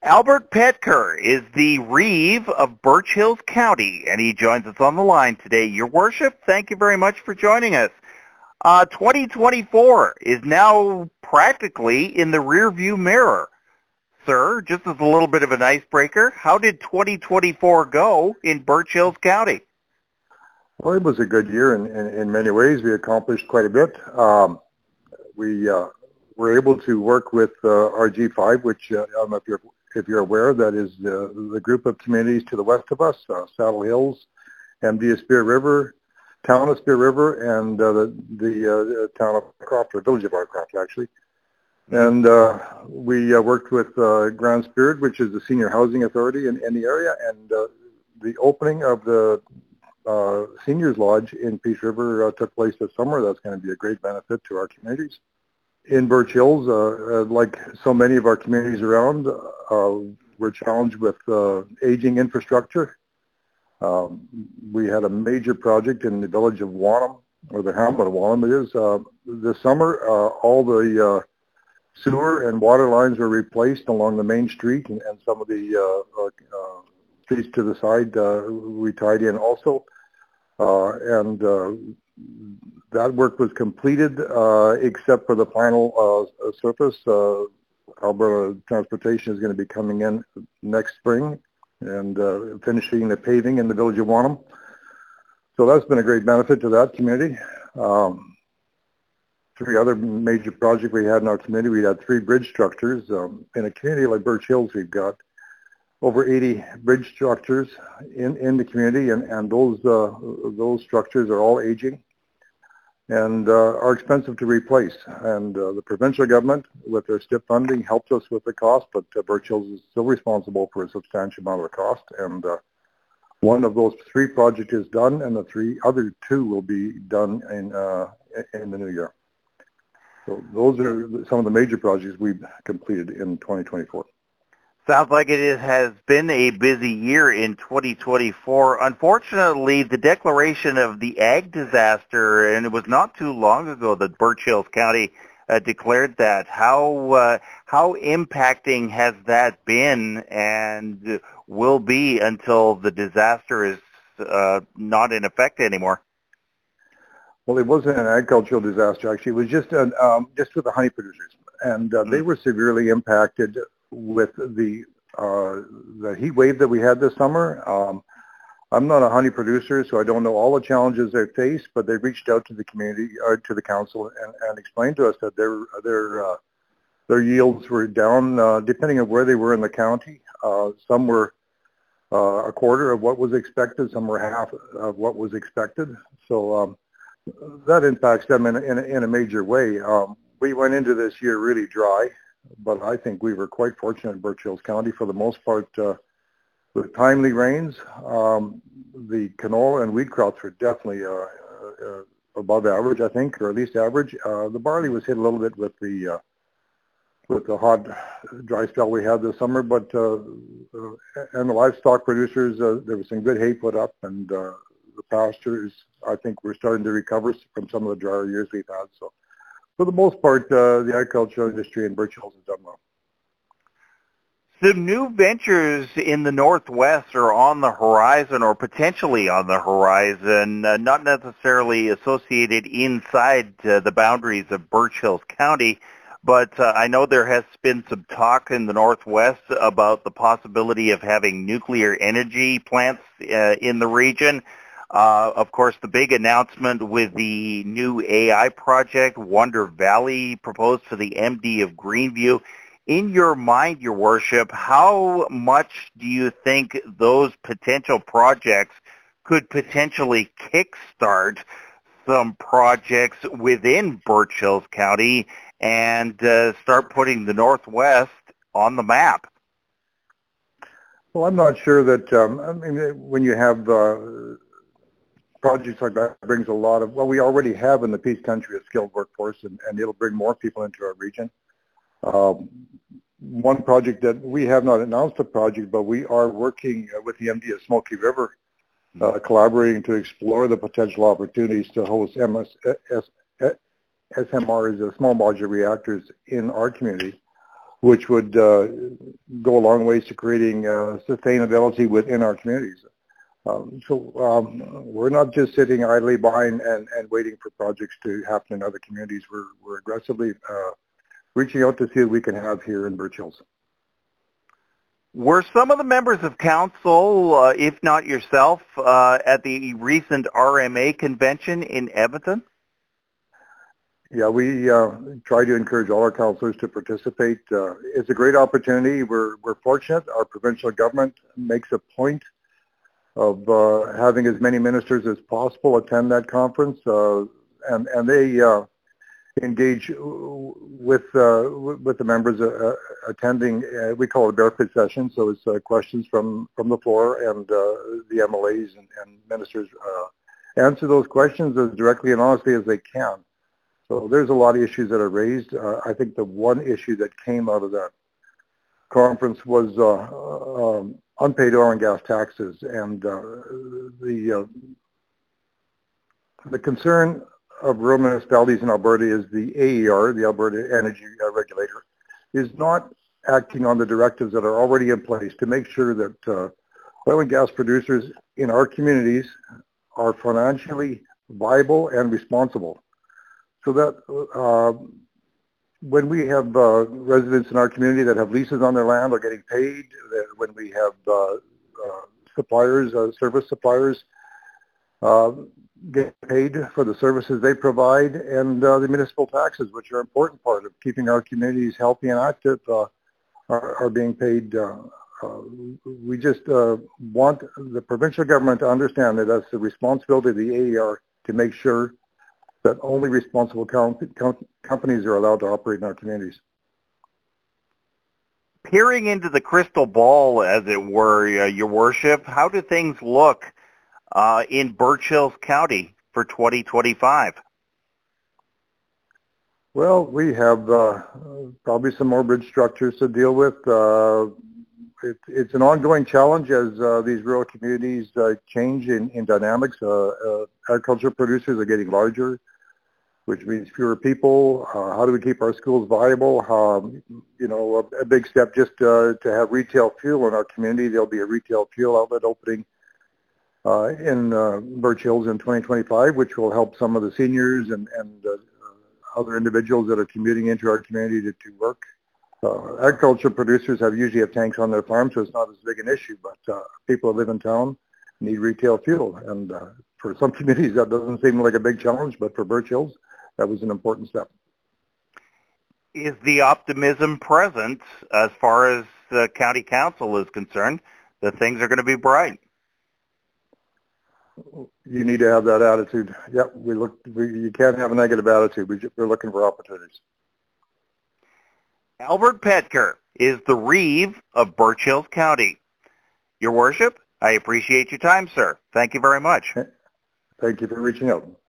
Albert Petker is the Reeve of Birch Hills County, and he joins us on the line today. Your Worship, thank you very much for joining us. 2024 is now practically in the rearview mirror. Sir, just as a little bit of an icebreaker, how did 2024 go in Birch Hills County? Well, it was a good year in many ways. We accomplished quite a bit. We were able to work with RG5, which I don't know if you're aware, that is the group of communities to the west of us, Saddle Hills, MD of Spear River, town of Spear River, and the town of Croft, or village of Croft, actually. And we worked with Grand Spirit, which is the senior housing authority in the area, and the opening of the Seniors Lodge in Peace River took place this summer. That's going to be a great benefit to our communities. In Birch Hills, like so many of our communities around, we're challenged with aging infrastructure. We had a major project in the village of Wanham, or the hamlet of Wanham it is. This summer, all the sewer and water lines were replaced along the main street, and some of the streets to the side we tied in also. That work was completed except for the final surface. Alberta Transportation is going to be coming in next spring and finishing the paving in the village of Wanham. So that's been a great benefit to that community. Three other major projects we had in our community. We had 3 bridge structures. In a community like Birch Hills, we've got over 80 bridge structures in the community, and those structures are all aging and are expensive to replace. And the provincial government, with their STIP funding, helped us with the cost, but Birch Hills is still responsible for a substantial amount of the cost. And one of those 3 projects is done, and the other 2 will be done in the new year. So those are some of the major projects we've completed in 2024. Sounds like it has been a busy year in 2024. Unfortunately, the declaration of the ag disaster, and it was not too long ago that Birch Hills County declared that. How impacting has that been and will be until the disaster is not in effect anymore? Well, it wasn't an agricultural disaster, actually. It was just with the honey producers, and they were severely impacted with the heat wave that we had this summer. I'm not a honey producer, so I don't know all the challenges they face, but they reached out to the community, or to the council, and explained to us that their yields were down, depending on where they were in the county. Some were a quarter of what was expected, some were half of what was expected. So that impacts them in a major way. We went into this year really dry, but I think we were quite fortunate in Birch Hills County for the most part with timely rains. The canola and wheat crops were definitely above average, I think, or at least average. The barley was hit a little bit with the hot, dry spell we had this summer, but and the livestock producers, there was some good hay put up, and the pastures, I think, we're starting to recover from some of the drier years we've had. So for the most part, the agricultural industry in Birch Hills has done well. Some new ventures in the Northwest are on the horizon, or potentially on the horizon, not necessarily associated inside the boundaries of Birch Hills County, but I know there has been some talk in the Northwest about the possibility of having nuclear energy plants in the region. Of course, the big announcement with the new AI project, Wonder Valley, proposed for the MD of Greenview. In your mind, Your Worship, how much do you think those potential projects could potentially kickstart some projects within Birch Hills County and start putting the Northwest on the map? Well, I'm not sure that, I mean, when you have projects like that, it brings a lot of, well, we already have in the Peace Country a skilled workforce, and it'll bring more people into our region. One project that we have not announced a project, but we are working with the MD of Smoky River, collaborating to explore the potential opportunities to host SMRs, small modular reactors, in our community. which would go a long ways to creating sustainability within our communities. We're not just sitting idly by and waiting for projects to happen in other communities. We're aggressively reaching out to see what we can have here in Birch Hills. Were some of the members of council, if not yourself, at the recent RMA convention in Edmonton? Yeah, we try to encourage all our councillors to participate. It's a great opportunity. We're fortunate. Our provincial government makes a point of having as many ministers as possible attend that conference, and they engage with the members attending. We call it a barefoot session, so it's questions from the floor, and the MLAs and ministers answer those questions as directly and honestly as they can. So there's a lot of issues that are raised. I think the one issue that came out of that conference was unpaid oil and gas taxes, and the concern of rural municipalities in Alberta is the AER, the Alberta Energy Regulator, is not acting on the directives that are already in place to make sure that oil and gas producers in our communities are financially viable and responsible. So that when we have residents in our community that have leases on their land are getting paid, when we have suppliers, service suppliers get paid for the services they provide, and the municipal taxes, which are an important part of keeping our communities healthy and active, are being paid. We just want the provincial government to understand that that's the responsibility of the AER to make sure that only responsible companies are allowed to operate in our communities. Peering into the crystal ball, as it were, Your Worship, how do things look in Birch Hills County for 2025? Well, we have probably some more bridge structures to deal with. It's an ongoing challenge as these rural communities change in dynamics. Agriculture producers are getting larger, which means fewer people. How do we keep our schools viable? A big step just to have retail fuel in our community. There'll be a retail fuel outlet opening in Birch Hills in 2025, which will help some of the seniors and other individuals that are commuting into our community to work. Agriculture producers usually have tanks on their farm, so it's not as big an issue, but people who live in town need retail fuel. And for some communities, that doesn't seem like a big challenge, but for Birch Hills, that was an important step. Is the optimism present as far as the county council is concerned that things are going to be bright? You need to have that attitude. Yep, you can't have a negative attitude. We're looking for opportunities. Albert Petker is the Reeve of Birch Hills County. Your Worship, I appreciate your time, sir. Thank you very much. Thank you for reaching out.